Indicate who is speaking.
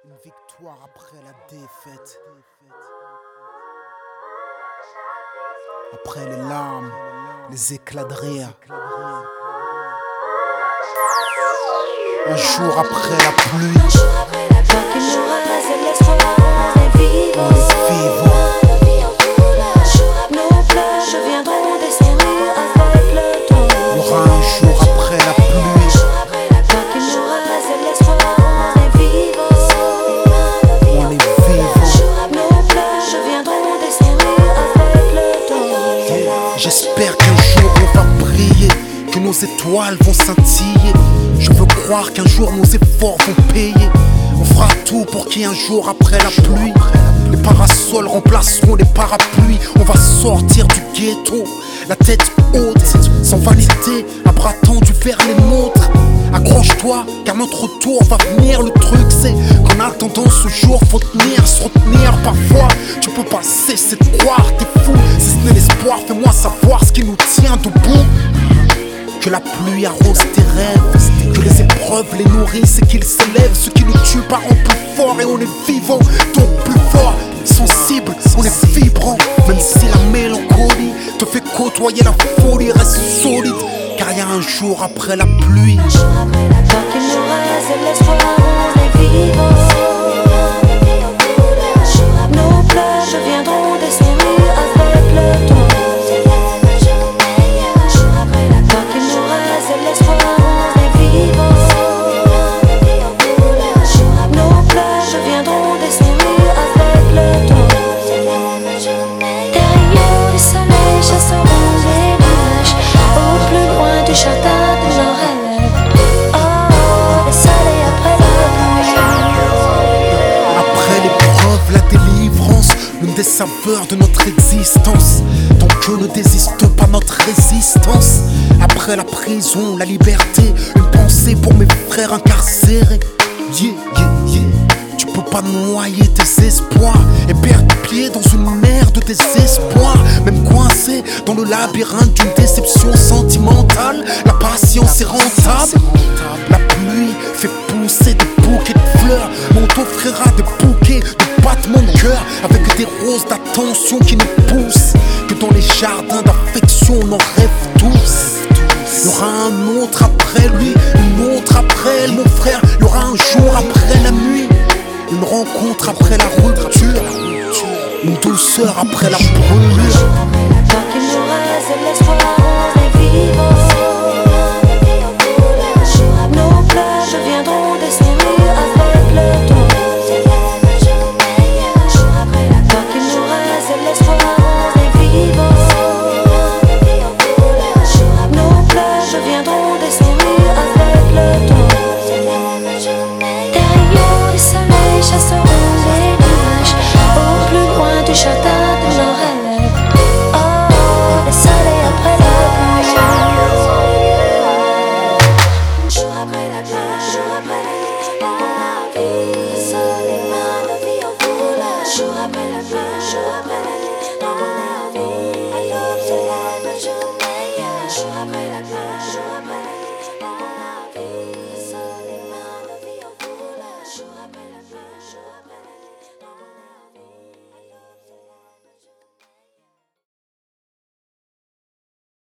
Speaker 1: Une victoire après la défaite. Après les larmes, les éclats de rire. Un jour après la pluie. On est vivant. Il y aura un jour après la pluie. On est vivant. J'espère qu'un jour on va briller, que nos étoiles vont scintiller. Je veux croire qu'un jour nos efforts vont payer. On fera tout pour qu'il y ait un jour après la pluie. Les parasols remplaceront les parapluies. On va sortir du ghetto, la tête haute, sans vanité, un bras tendu vers les nôtres. Accroche-toi, car notre tour va venir. Le truc c'est qu'en attendant ce jour, faut tenir, se retenir. Parfois, tu peux pas cesser de croire, t'es fou. Si ce n'est l'espoir, fais-moi savoir ce qui nous tient debout. Que la pluie arrose tes rêves, que les épreuves les nourrissent et qu'ils s'élèvent. Ce qui nous tue par en plus fort et on est vivant, donc plus fort, sensible, on est vibrant. Même si la mélancolie te fait côtoyer la folie, reste solide, car y a un jour après la pluie.
Speaker 2: Un jour après la peur qu'il nous reste et l'espoir, on est vivant. Nos pleurs deviendront des sourires avec le temps.
Speaker 1: L'une des saveurs de notre existence, tant que ne désiste pas notre résistance. Après la prison, la liberté, une pensée pour mes frères incarcérés. Yeah, yeah, yeah. Tu peux pas noyer tes espoirs et perdre pied dans une mer de désespoir. Même coincé dans le labyrinthe d'une déception sentimentale, la patience est rentable. La pluie fait pousser des bouquets de fleurs, mais on t'offrira des bouquets de battements de cœur, avec des roses d'attention qui nous poussent. Que dans les jardins d'affection on en rêve tous. Il y aura un autre après lui, une autre après elle, mon frère. Il y aura un jour après la nuit, une rencontre après la rupture, une douceur après la brûlure.
Speaker 2: Tant qu'il nous reste de l'espoir, on est vivant. Nos pleurs deviendront des sourires avec le temps. Tant qu'il nous reste de l'espoir, on est vivant. Nos pleurs deviendront des sourires avec le temps. Derrière le soleil chasseront les nuages, au plus loin du jardin de nos rêves. Oh, le soleil après la pluie. Un jour après la pluie, un jour après la vie. Le soleil dans la vie au bout. Un jour après la pluie, un jour après la vie. Alors se lève la journée. Un jour après la pluie.